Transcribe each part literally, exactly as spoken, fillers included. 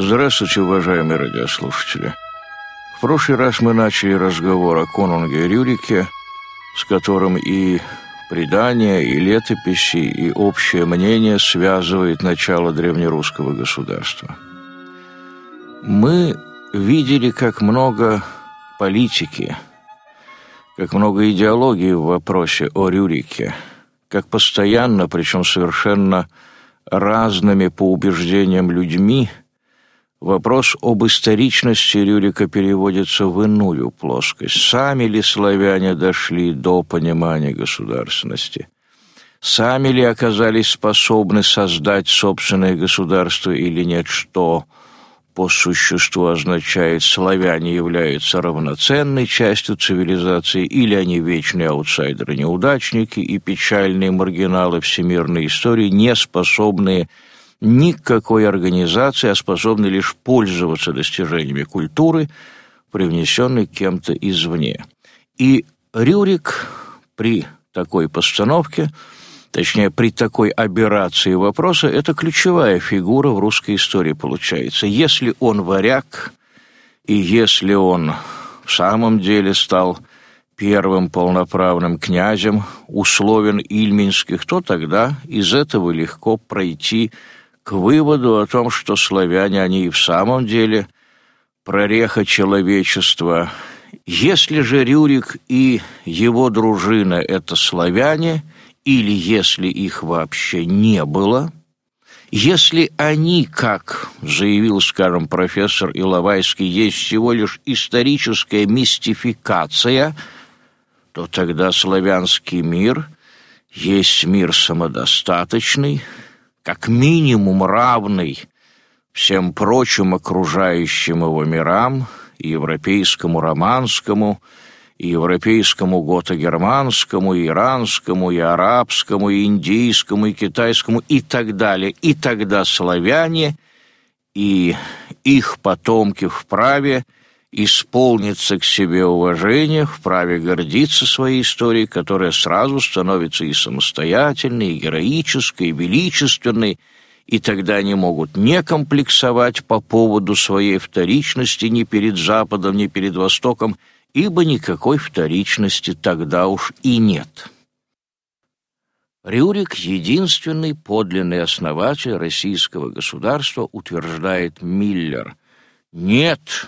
Здравствуйте, уважаемые радиослушатели. В прошлый раз мы начали разговор о конунге Рюрике, с которым и предания, и летописи, и общее мнение связывает начало древнерусского государства. Мы видели, как много политики, как много идеологии в вопросе о Рюрике, как постоянно, причем совершенно разными по убеждениям людьми, вопрос об историчности Рюрика переводится в иную плоскость. Сами ли славяне дошли до понимания государственности? Сами ли оказались способны создать собственное государство или нет, что по существу означает, славяне являются равноценной частью цивилизации, или они вечные аутсайдеры, неудачники и печальные маргиналы всемирной истории, не способные никакой организации, а способны лишь пользоваться достижениями культуры, привнесенной кем-то извне. И Рюрик при такой постановке, точнее, при такой аберрации вопроса, это ключевая фигура в русской истории получается. Если он варяг, и если он в самом деле стал первым полноправным князем условен ильминских, то тогда из этого легко пройти к выводу о том, что славяне, они и в самом деле прореха человечества. Если же Рюрик и его дружина – это славяне, или если их вообще не было, если они, как заявил, скажем, профессор Иловайский, есть всего лишь историческая мистификация, то тогда славянский мир есть мир самодостаточный, как минимум равный всем прочим окружающим его мирам, и европейскому романскому, и европейскому гото-германскому, и иранскому, и арабскому, и индийскому, и китайскому, и так далее. И тогда славяне и их потомки вправе исполниться к себе уважение, вправе гордиться своей историей, которая сразу становится и самостоятельной, и героической, и величественной, и тогда они могут не комплексовать по поводу своей вторичности ни перед Западом, ни перед Востоком, ибо никакой вторичности тогда уж и нет. Рюрик, единственный подлинный основатель российского государства, утверждает Миллер. Нет,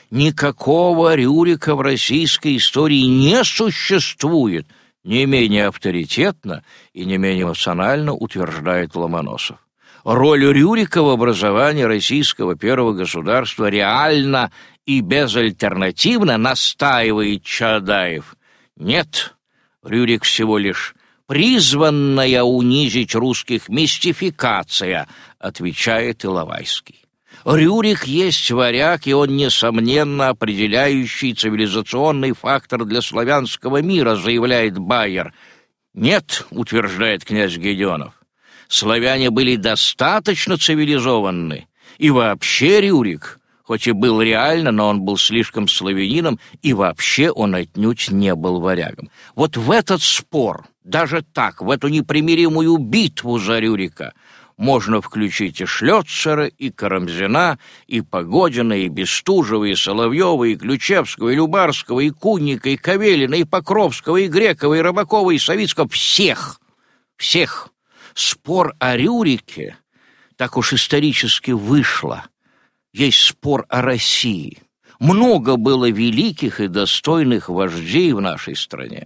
никакого Рюрика в российской истории не существует, не менее авторитетно и не менее эмоционально утверждает Ломоносов. Роль Рюрика в образовании российского первого государства реально и безальтернативно, настаивает Чаадаев. Нет, Рюрик всего лишь призванная унизить русских мистификация, отвечает Иловайский. Рюрик есть варяг, и он, несомненно, определяющий цивилизационный фактор для славянского мира, заявляет Байер. Нет, утверждает князь Гедеонов, славяне были достаточно цивилизованны, и вообще Рюрик, хоть и был реально, но он был слишком славянином, и вообще он отнюдь не был варягом. Вот в этот спор, даже так, в эту непримиримую битву за Рюрика, можно включить и Шлёцера, и Карамзина, и Погодина, и Бестужева, и Соловьева, и Ключевского, и Любарского, и Кунника, и Кавелина, и Покровского, и Грекова, и Рыбакова, и Савицкого. Всех! Всех! Спор о Рюрике, так уж исторически вышло, есть спор о России. Много было великих и достойных вождей в нашей стране,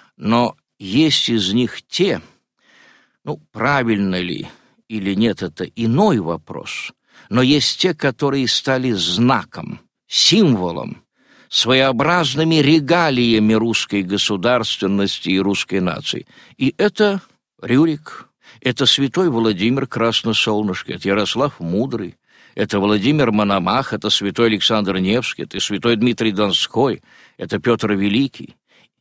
но есть из них те, ну, правильно ли или нет, это иной вопрос, но есть те, которые стали знаком, символом, своеобразными регалиями русской государственности и русской нации. И это Рюрик, это святой Владимир Красносолнышко, это Ярослав Мудрый, это Владимир Мономах, это святой Александр Невский, это святой Дмитрий Донской, это Петр Великий.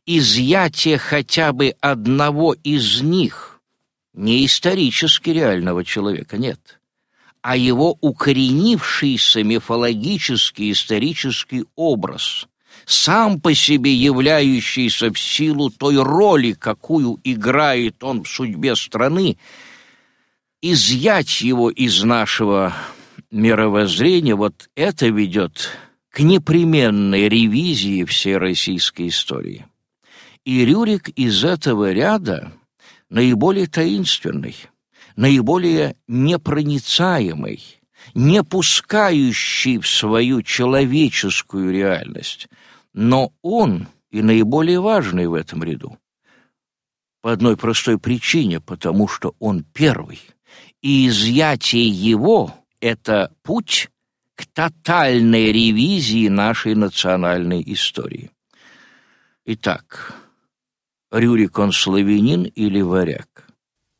Изъятие хотя бы одного из них, не исторически реального человека, нет, а его укоренившийся мифологический исторический образ, сам по себе являющийся в силу той роли, какую играет он в судьбе страны, изъять его из нашего мировоззрение, вот это ведет к непременной ревизии всей российской истории. И Рюрик из этого ряда наиболее таинственный, наиболее непроницаемый, не пускающий в свою человеческую реальность. Но он и наиболее важный в этом ряду. По одной простой причине, потому что он первый. И изъятие его – это путь к тотальной ревизии нашей национальной истории. Итак, Рюрик он славянин или варяг?